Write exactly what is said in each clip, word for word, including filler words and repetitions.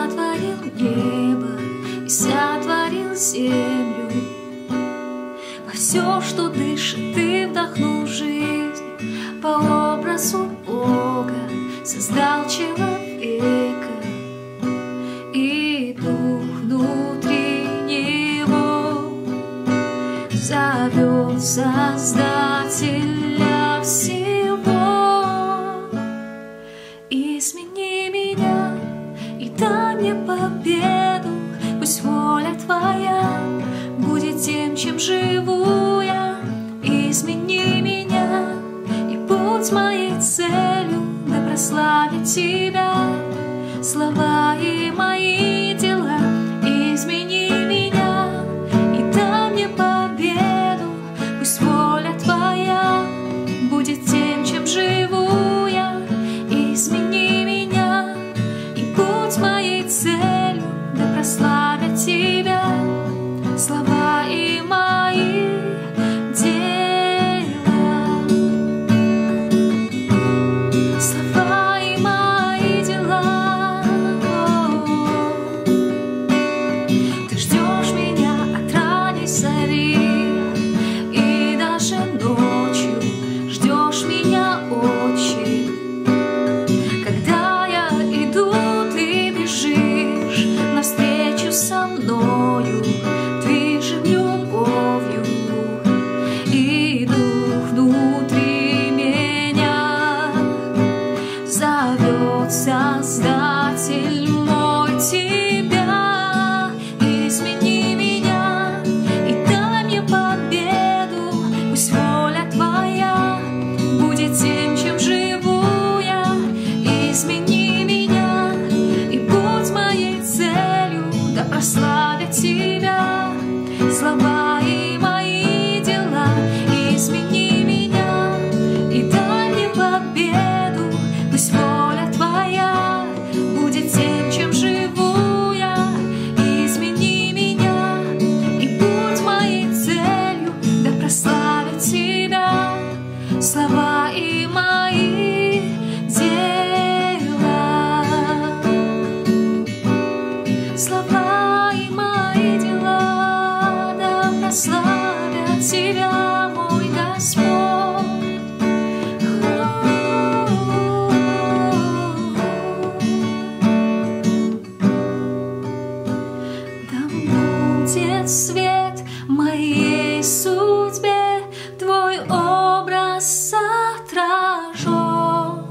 сотворил небо и сотворил землю. Во все, что дышит, ты вдохнул жизнь. По образу Бога создал человека, и дух внутри него зовет Создателя всего. Измени меня и дай мне победу, пусть воля Твоя будет тем, чем живу я. Измени меня, и будь моей целью, да прославит Тебя слова и мои дела. Измени меня и дай мне победу, пусть воля Твоя будет тем, чем живу я. Измени меня и будь моей целью, да прославят Тебя слова и мои дела. Слова и мои дела. Ты ждешь меня от ранней зари, и даже ночью ждешь меня, Отче. Когда я иду, ты бежишь навстречу со мною, движим любовью, и дух внутри меня зовет Создатель мой Тебя. Измени меня и дай мне победу, пусть воля Твоя будет тем, чем живу я. Измени меня и будь моей целью, да прославят Тебя слова и мои дела. Измени меня и дай мне победу, пусть воля Твоя будет тем, чем живу я. Измени меня и будь моей целью, да прославят Тебя слова и мои дела. Слова и мои дела, да прославят Тебя, мой Господь. Да будет свет моей судьбе, Твой образ отражен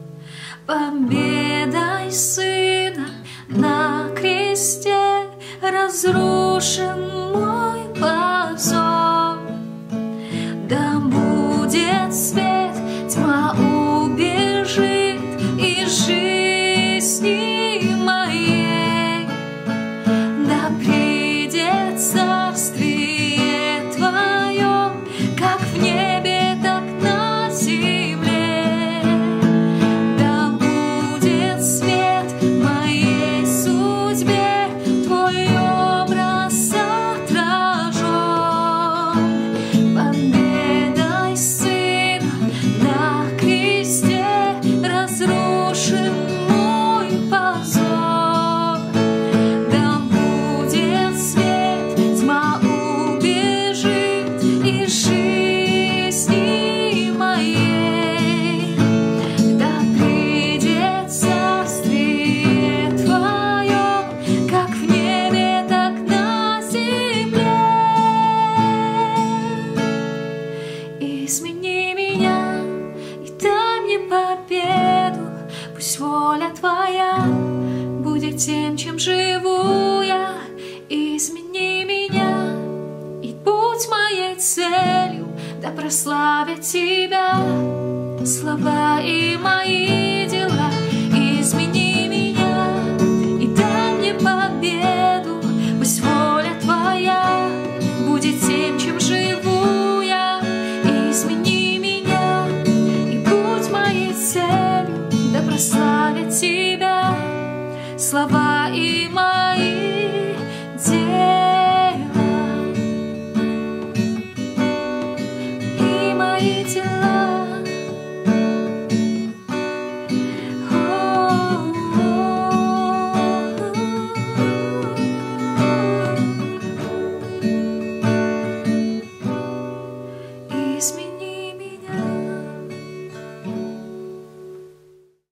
победой Сына на кресте. Разрушен мой позор. Да будет свет, тьма убежит из жизни моей. Да придет царствие Твое, как в небе, так на земле. Да будет свет моей судьбе, Твой образ отражен победой Сына на кресте. Разрушен мой позор. Да будет свет, тьма убежит из жизни моей. Да придет царствие Твое, как в небе, так на земле. Измени меня и дай мне победу, пусть воля Твоя будет тем, чем живу я. Измени меня и будь моей целью, да прославят Тебя слова и мои дела. Измени меня и дай мне победу, пусть воля Твоя будет тем, чем живу я. Измени меня и будь моей целью, да прославят Тебя слова и мои